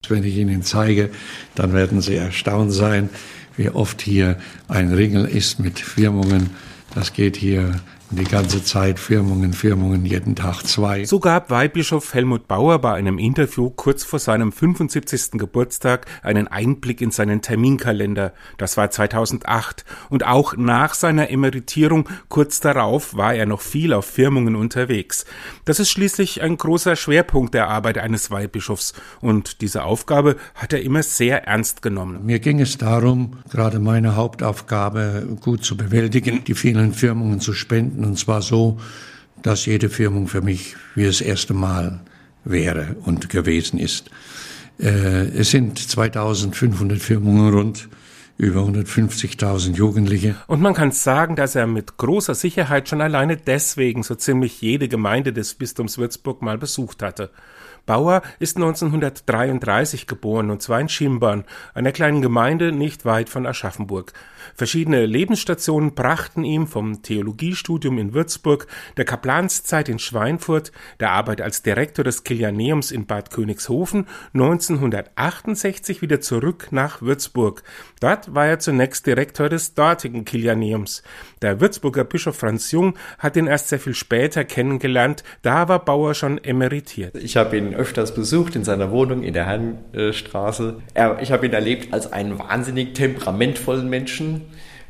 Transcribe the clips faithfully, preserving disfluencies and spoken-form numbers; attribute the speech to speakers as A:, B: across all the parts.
A: Jetzt, wenn ich Ihnen zeige, dann werden Sie erstaunt sein, wie oft hier ein Ringel ist mit Firmungen. Das geht hier die ganze Zeit, Firmungen, Firmungen, jeden Tag zwei.
B: So gab Weihbischof Helmut Bauer bei einem Interview kurz vor seinem fünfundsiebzigsten Geburtstag einen Einblick in seinen Terminkalender. Das war zweitausendacht. Und auch nach seiner Emeritierung, kurz darauf, war er noch viel auf Firmungen unterwegs. Das ist schließlich ein großer Schwerpunkt der Arbeit eines Weihbischofs. Und diese Aufgabe hat er immer sehr ernst genommen.
A: Mir ging es darum, gerade meine Hauptaufgabe gut zu bewältigen, die vielen Firmungen zu spenden. Und zwar so, dass jede Firmung für mich wie das erste Mal wäre und gewesen ist. Äh, es sind zweitausendfünfhundert Firmungen rund, über hundertfünfzigtausend Jugendliche.
B: Und man kann sagen, dass er mit großer Sicherheit schon alleine deswegen so ziemlich jede Gemeinde des Bistums Würzburg mal besucht hatte. Bauer ist neunzehnhundertdreiunddreißig geboren, und zwar in Schimbern, einer kleinen Gemeinde nicht weit von Aschaffenburg. Verschiedene Lebensstationen brachten ihm vom Theologiestudium in Würzburg, der Kaplanszeit in Schweinfurt, der Arbeit als Direktor des Kilianeums in Bad Königshofen neunzehnhundertachtundsechzig wieder zurück nach Würzburg. Dort war er zunächst Direktor des dortigen Kilianeums. Der Würzburger Bischof Franz Jung hat ihn erst sehr viel später kennengelernt, da war Bauer schon emeritiert.
C: Ich habe ihn öfters besucht in seiner Wohnung in der Herrenstraße. Ich habe ihn erlebt als einen wahnsinnig temperamentvollen Menschen,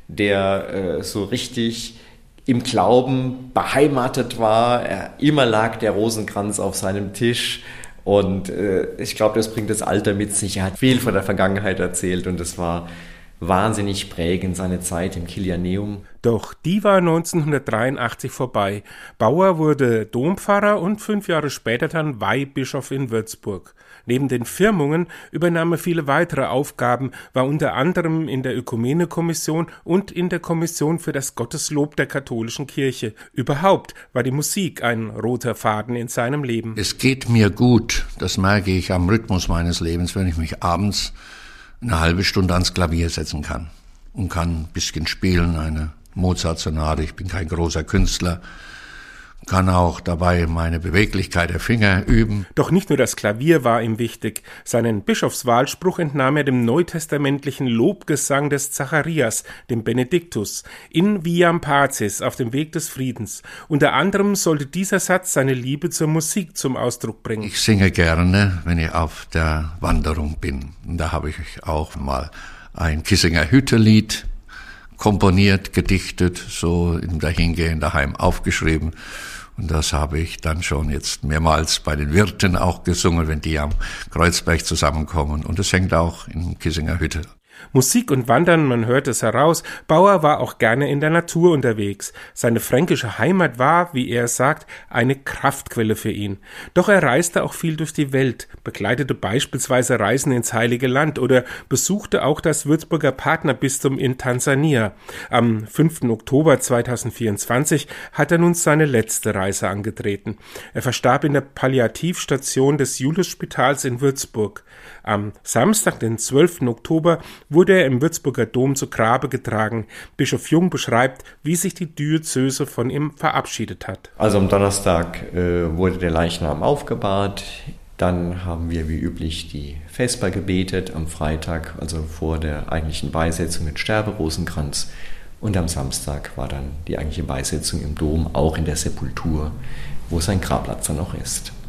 C: der äh, so richtig im Glauben beheimatet war. Er, immer lag der Rosenkranz auf seinem Tisch. Und äh, ich glaube, das bringt das Alter mit sich. Er hat viel von der Vergangenheit erzählt und es war wahnsinnig prägend, seine Zeit im Kilianeum.
B: Doch die war neunzehnhundertdreiundachtzig vorbei. Bauer wurde Dompfarrer und fünf Jahre später dann Weihbischof in Würzburg. Neben den Firmungen übernahm er viele weitere Aufgaben, war unter anderem in der Ökumene-Kommission und in der Kommission für das Gotteslob der katholischen Kirche. Überhaupt war die Musik ein roter Faden in seinem Leben.
A: Es geht mir gut, das merke ich am Rhythmus meines Lebens, wenn ich mich abends eine halbe Stunde ans Klavier setzen kann und kann ein bisschen spielen, eine Mozart-Sonate. Ich bin kein großer Künstler, kann auch dabei meine Beweglichkeit der Finger üben.
B: Doch nicht nur das Klavier war ihm wichtig. Seinen Bischofswahlspruch entnahm er dem neutestamentlichen Lobgesang des Zacharias, dem Benediktus, in Viam Pacis, auf dem Weg des Friedens. Unter anderem sollte dieser Satz seine Liebe zur Musik zum Ausdruck bringen.
A: Ich singe gerne, wenn ich auf der Wanderung bin. Und da habe ich auch mal ein Kissinger Hütte-Lied komponiert, gedichtet, so im Dahingehen daheim aufgeschrieben. Und das habe ich dann schon jetzt mehrmals bei den Wirten auch gesungen, wenn die am Kreuzberg zusammenkommen. Und es hängt auch in Kissinger Hütte.
B: Musik und Wandern, man hört es heraus. Bauer war auch gerne in der Natur unterwegs. Seine fränkische Heimat war, wie er sagt, eine Kraftquelle für ihn. Doch er reiste auch viel durch die Welt, begleitete beispielsweise Reisen ins Heilige Land oder besuchte auch das Würzburger Partnerbistum in Tansania. Am fünften Oktober zweitausendvierundzwanzig hat er nun seine letzte Reise angetreten. Er verstarb in der Palliativstation des Juliusspitals in Würzburg. Am Samstag, den zwölften Oktober, wurde er im Würzburger Dom zu Grabe getragen. Bischof Jung beschreibt, wie sich die Diözese von ihm verabschiedet hat.
C: Also am Donnerstag äh, wurde der Leichnam aufgebahrt. Dann haben wir wie üblich die Vesper gebetet am Freitag, also vor der eigentlichen Beisetzung mit Sterberosenkranz. Und am Samstag war dann die eigentliche Beisetzung im Dom, auch in der Sepultur, wo sein Grabplatz dann noch ist.